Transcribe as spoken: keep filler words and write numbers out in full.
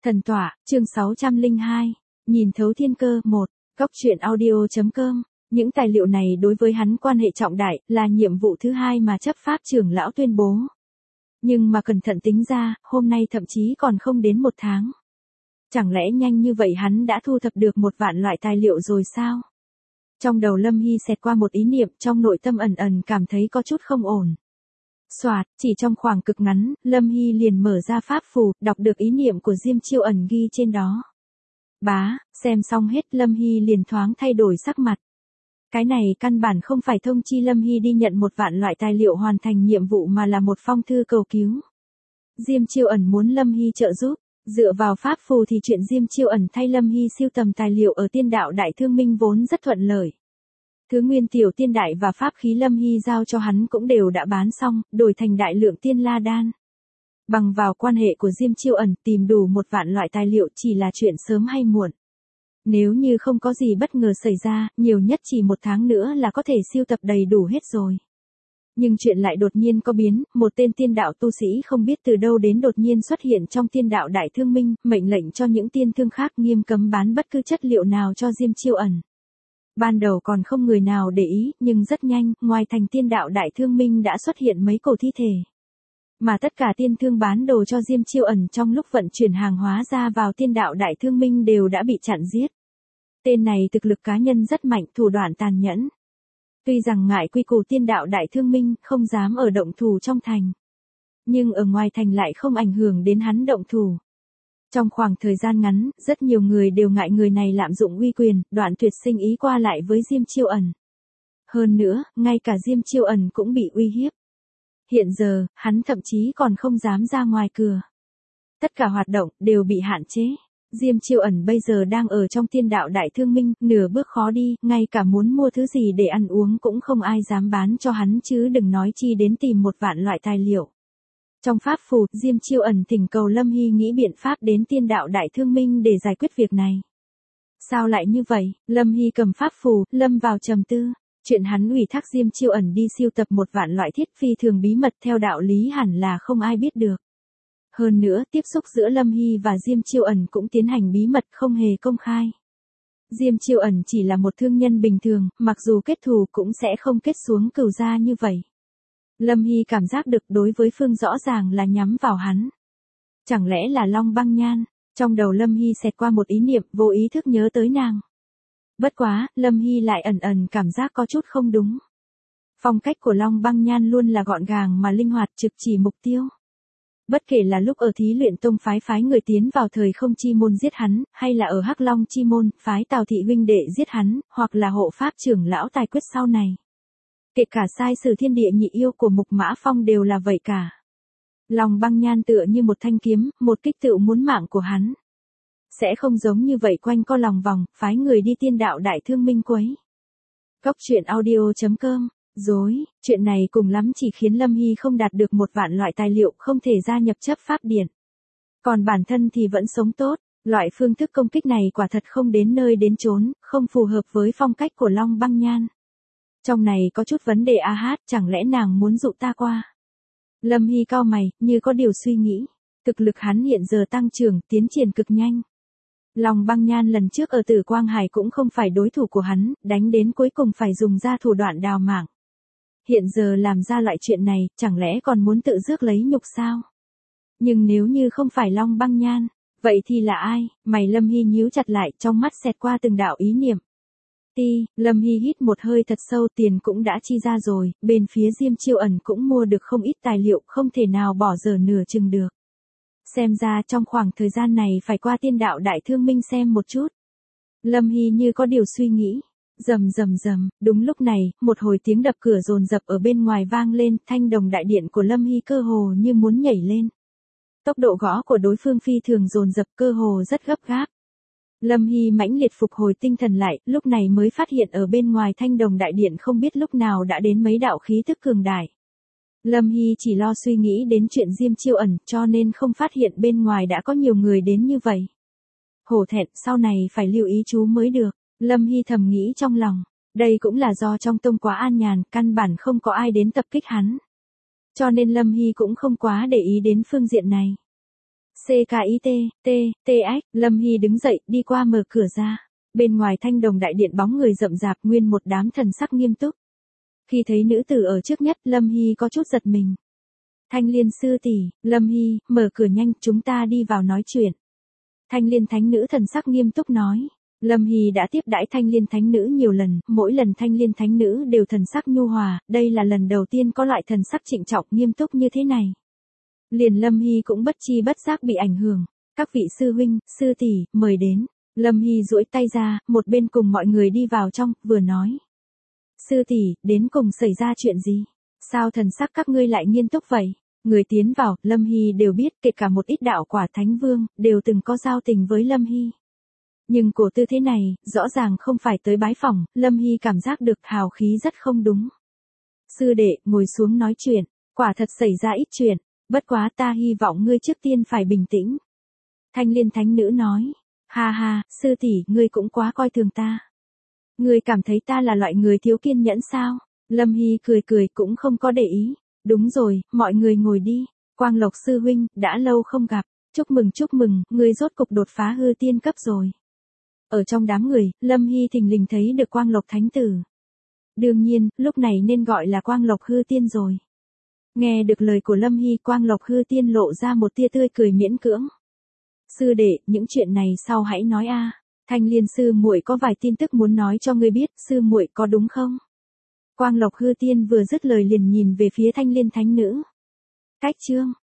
Thần tọa, chương sáu trăm lẻ hai, nhìn thấu thiên cơ, một, góc truyện audio chấm com. Những tài liệu này đối với hắn quan hệ trọng đại, là nhiệm vụ thứ hai mà chấp pháp trưởng lão tuyên bố. Nhưng mà cẩn thận tính ra, hôm nay thậm chí còn không đến một tháng. Chẳng lẽ nhanh như vậy hắn đã thu thập được một vạn loại tài liệu rồi sao? Trong đầu Lâm Hy xẹt qua một ý niệm, trong nội tâm ẩn ẩn cảm thấy có chút không ổn. Soạt, chỉ trong khoảng cực ngắn, Lâm Hy liền mở ra pháp phù, đọc được ý niệm của Diêm Chiêu Ẩn ghi trên đó. Bá, xem xong hết Lâm Hy liền thoáng thay đổi sắc mặt. Cái này căn bản không phải thông chi Lâm Hy đi nhận một vạn loại tài liệu hoàn thành nhiệm vụ mà là một phong thư cầu cứu. Diêm Chiêu Ẩn muốn Lâm Hy trợ giúp, dựa vào pháp phù thì chuyện Diêm Chiêu Ẩn thay Lâm Hy siêu tầm tài liệu ở tiên đạo đại thương minh vốn rất thuận lợi. Thứ nguyên tiểu tiên đại và pháp khí Lâm Hy giao cho hắn cũng đều đã bán xong, đổi thành đại lượng tiên la đan. Bằng vào quan hệ của Diêm Chiêu Ẩn tìm đủ một vạn loại tài liệu chỉ là chuyện sớm hay muộn. Nếu như không có gì bất ngờ xảy ra, nhiều nhất chỉ một tháng nữa là có thể siêu tập đầy đủ hết rồi. Nhưng chuyện lại đột nhiên có biến, một tên tiên đạo tu sĩ không biết từ đâu đến đột nhiên xuất hiện trong tiên đạo đại thương minh, mệnh lệnh cho những tiên thương khác nghiêm cấm bán bất cứ chất liệu nào cho Diêm Chiêu Ẩn. Ban đầu còn không người nào để ý, nhưng rất nhanh, ngoài thành tiên đạo đại thương minh đã xuất hiện mấy cổ thi thể. Mà tất cả tiên thương bán đồ cho Diêm Chiêu Ẩn trong lúc vận chuyển hàng hóa ra vào tiên đạo đại thương minh đều đã bị chặn giết. Tên này thực lực cá nhân rất mạnh, thủ đoạn tàn nhẫn. Tuy rằng ngại quy củ tiên đạo đại thương minh, không dám ở động thủ trong thành. Nhưng ở ngoài thành lại không ảnh hưởng đến hắn động thủ. Trong khoảng thời gian ngắn, rất nhiều người đều ngại người này lạm dụng uy quyền, đoạn tuyệt sinh ý qua lại với Diêm Chiêu Ẩn. Hơn nữa, ngay cả Diêm Chiêu Ẩn cũng bị uy hiếp. Hiện giờ, hắn thậm chí còn không dám ra ngoài cửa. Tất cả hoạt động đều bị hạn chế. Diêm Chiêu Ẩn bây giờ đang ở trong tiên đạo đại thương minh, nửa bước khó đi, ngay cả muốn mua thứ gì để ăn uống cũng không ai dám bán cho hắn chứ đừng nói chi đến tìm một vạn loại tài liệu. Trong pháp phù, Diêm Chiêu Ẩn thỉnh cầu Lâm Hy nghĩ biện pháp đến tiên đạo đại thương minh để giải quyết việc này. Sao lại như vậy? Lâm Hy cầm pháp phù, lâm vào trầm tư. Chuyện hắn ủy thác Diêm Chiêu Ẩn đi siêu tập một vạn loại thiết phi thường bí mật theo đạo lý hẳn là không ai biết được. Hơn nữa, tiếp xúc giữa Lâm Hy và Diêm Chiêu Ẩn cũng tiến hành bí mật không hề công khai. Diêm Chiêu Ẩn chỉ là một thương nhân bình thường, mặc dù kết thù cũng sẽ không kết xuống cừu gia như vậy. Lâm Hy cảm giác được đối với phương rõ ràng là nhắm vào hắn. Chẳng lẽ là Long Băng Nhan? Trong đầu Lâm Hy xẹt qua một ý niệm, vô ý thức nhớ tới nàng. Bất quá, Lâm Hy lại ẩn ẩn cảm giác có chút không đúng. Phong cách của Long Băng Nhan luôn là gọn gàng mà linh hoạt, trực chỉ mục tiêu. Bất kể là lúc ở Thí Luyện Tông phái phái người tiến vào thời không chi môn giết hắn, hay là ở Hắc Long chi môn, phái Tào thị huynh đệ giết hắn, hoặc là hộ pháp trưởng lão tài quyết sau này. Kể cả sai sử thiên địa nhị yêu của Mục Mã Phong đều là vậy cả. Long Băng Nhan tựa như một thanh kiếm, một kích tựu muốn mạng của hắn. Sẽ không giống như vậy quanh co lòng vòng, phái người đi tiên đạo đại thương minh quấy. Góc truyện audio chấm com. Dối, chuyện này cùng lắm chỉ khiến Lâm Hy không đạt được một vạn loại tài liệu không thể gia nhập chấp pháp điện. Còn bản thân thì vẫn sống tốt, loại phương thức công kích này quả thật không đến nơi đến chốn, không phù hợp với phong cách của Long Băng Nhan. Trong này có chút vấn đề a hát, chẳng lẽ nàng muốn dụ ta qua? Lâm Hy cau mày, như có điều suy nghĩ. Thực lực hắn hiện giờ tăng trưởng, tiến triển cực nhanh. Long Băng Nhan lần trước ở Tử Quang Hải cũng không phải đối thủ của hắn, đánh đến cuối cùng phải dùng ra thủ đoạn đào mạng. Hiện giờ làm ra loại chuyện này, chẳng lẽ còn muốn tự rước lấy nhục sao? Nhưng nếu như không phải Long Băng Nhan, vậy thì là ai? Mày Lâm Hy nhíu chặt lại, trong mắt xẹt qua từng đạo ý niệm. Ti, Lâm Hy hít một hơi thật sâu, tiền cũng đã chi ra rồi, bên phía Diêm Chiêu Ẩn cũng mua được không ít tài liệu, không thể nào bỏ dở nửa chừng được. Xem ra trong khoảng thời gian này phải qua tiên đạo đại thương minh xem một chút. Lâm Hy như có điều suy nghĩ. Rầm rầm rầm, đúng lúc này, một hồi tiếng đập cửa dồn dập ở bên ngoài vang lên, thanh đồng đại điện của Lâm Hy cơ hồ như muốn nhảy lên. Tốc độ gõ của đối phương phi thường dồn dập, cơ hồ rất gấp gáp. Lâm Hy mãnh liệt phục hồi tinh thần lại, lúc này mới phát hiện ở bên ngoài thanh đồng đại điện không biết lúc nào đã đến mấy đạo khí tức cường đại. Lâm Hy chỉ lo suy nghĩ đến chuyện Diêm Chiêu Ẩn, cho nên không phát hiện bên ngoài đã có nhiều người đến như vậy. Hổ thẹn, sau này phải lưu ý chú mới được. Lâm Hy thầm nghĩ trong lòng, đây cũng là do trong tông quá an nhàn, căn bản không có ai đến tập kích hắn. Cho nên Lâm Hy cũng không quá để ý đến phương diện này. xê ca i tê, T, T X, Lâm Hy đứng dậy, đi qua mở cửa ra. Bên ngoài thanh đồng đại điện bóng người rậm rạp, nguyên một đám thần sắc nghiêm túc. Khi thấy nữ tử ở trước nhất, Lâm Hy có chút giật mình. Thanh Liên sư tỷ, Lâm Hy, mở cửa nhanh, chúng ta đi vào nói chuyện. Thanh Liên thánh nữ thần sắc nghiêm túc nói. Lâm Hy đã tiếp đãi Thanh Liên thánh nữ nhiều lần, mỗi lần Thanh Liên thánh nữ đều thần sắc nhu hòa, đây là lần đầu tiên có loại thần sắc trịnh trọng nghiêm túc như thế này. Liền Lâm Hy cũng bất chi bất giác bị ảnh hưởng. Các vị sư huynh, sư tỷ, mời đến. Lâm Hy duỗi tay ra, một bên cùng mọi người đi vào trong, vừa nói. Sư tỷ, đến cùng xảy ra chuyện gì? Sao thần sắc các ngươi lại nghiêm túc vậy? Người tiến vào, Lâm Hy đều biết, kể cả một ít đạo quả thánh vương, đều từng có giao tình với Lâm Hy. Nhưng cổ tư thế này, rõ ràng không phải tới bái phỏng, Lâm Hy cảm giác được hào khí rất không đúng. Sư đệ, ngồi xuống nói chuyện, quả thật xảy ra ít chuyện, bất quá ta hy vọng ngươi trước tiên phải bình tĩnh. Thanh Liên thánh nữ nói, ha ha, sư tỷ, ngươi cũng quá coi thường ta. Ngươi cảm thấy ta là loại người thiếu kiên nhẫn sao? Lâm Hy cười cười cũng không có để ý. Đúng rồi, mọi người ngồi đi. Quang Lộc sư huynh, đã lâu không gặp. Chúc mừng chúc mừng, ngươi rốt cục đột phá hư tiên cấp rồi. Ở trong đám người, Lâm Hy thình lình thấy được Quang Lộc thánh tử. Đương nhiên, lúc này nên gọi là Quang Lộc hư tiên rồi. Nghe được lời của Lâm Hy, Quang Lộc hư tiên lộ ra một tia tươi cười miễn cưỡng. Sư đệ, những chuyện này sau hãy nói a. Thanh Liên sư muội có vài tin tức muốn nói cho ngươi biết, sư muội có đúng không? Quang Lộc hư tiên vừa dứt lời liền nhìn về phía Thanh Liên thánh nữ. Cách chương